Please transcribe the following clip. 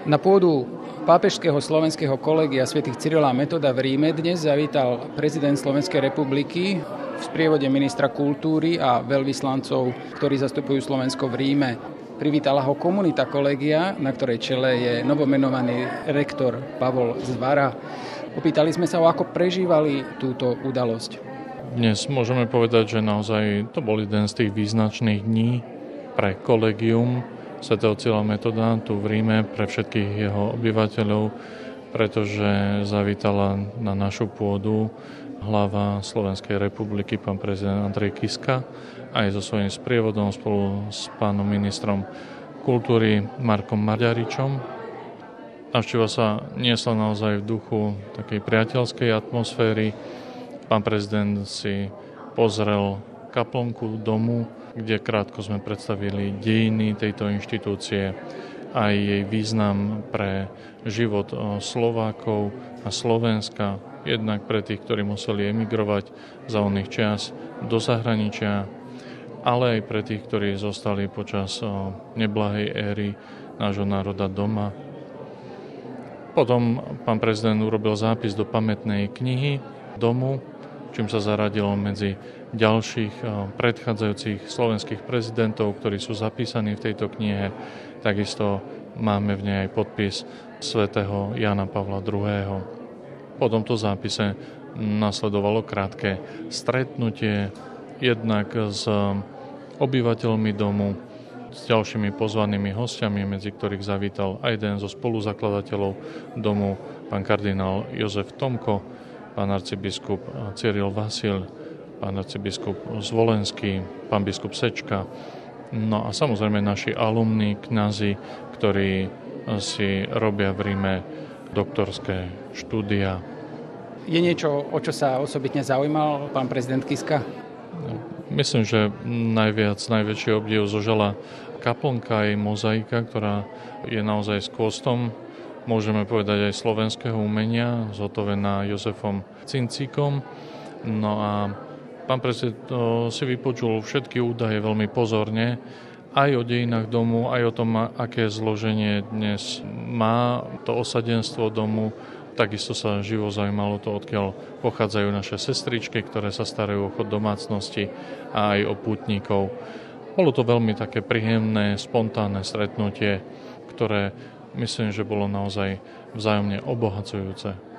Na pôdu pápežského slovenského kolegia svätých Cyrila a Metoda v Ríme dnes zavítal prezident Slovenskej republiky v sprievode ministra kultúry a veľvyslancov, ktorí zastupujú Slovensko v Ríme. Privítala ho komunita kolegia, na ktorej čele je novomenovaný rektor Pavol Zvara. Opýtali sme sa, ako prežívali túto udalosť. Dnes môžeme povedať, že naozaj to bol jeden z tých význačných dní pre kolegium svätého Cyrila Metoda tu v Ríme, pre všetkých jeho obyvateľov, pretože zavítala na našu pôdu hlava Slovenskej republiky, pán prezident Andrej Kiska, aj so svojím sprievodom spolu s pánom ministrom kultúry Markom Maďaričom. Návšteva sa niesla naozaj v duchu takej priateľskej atmosféry. Pán prezident si pozrel kaplnku domu, kde krátko sme predstavili dejiny tejto inštitúcie, aj jej význam pre život Slovákov a Slovenska, jednak pre tých, ktorí museli emigrovať za oných čias do zahraničia, ale aj pre tých, ktorí zostali počas neblahej éry nášho národa doma. Potom pán prezident urobil zápis do pamätnej knihy domu, čím sa zaradilo medzi ďalších predchádzajúcich slovenských prezidentov, ktorí sú zapísaní v tejto knihe. Takisto máme v nej aj podpis svätého Jána Pavla II. Po tomto zápise nasledovalo krátke stretnutie jednak s obyvateľmi domu, s ďalšími pozvanými hostiami, medzi ktorých zavítal aj jeden zo spoluzakladateľov domu, pán kardinál Jozef Tomko, pán arcibiskup Cyril Vasil, pán arcibiskup Zvolenský, pán biskup Sečka, no a samozrejme naši alumni, kňazi, ktorí si robia v Ríme doktorské štúdia. Je niečo, o čo sa osobitne zaujímal pán prezident Kiska? Myslím, že najväčší obdiv zožala kaplnka aj mozaika, ktorá je naozaj skvostom, môžeme povedať aj slovenského umenia, zhotovená Jozefom Cincíkom. No a pán prezident si vypočul všetky údaje veľmi pozorne, aj o dejinách domu, aj o tom, aké zloženie dnes má to osadenstvo domu. Takisto sa živo zaujímalo to, odkiaľ pochádzajú naše sestričky, ktoré sa starajú o chod domácnosti a aj o pútnikov. Bolo to veľmi také príjemné, spontánne stretnutie, ktoré myslím, že bolo naozaj vzájomne obohacujúce.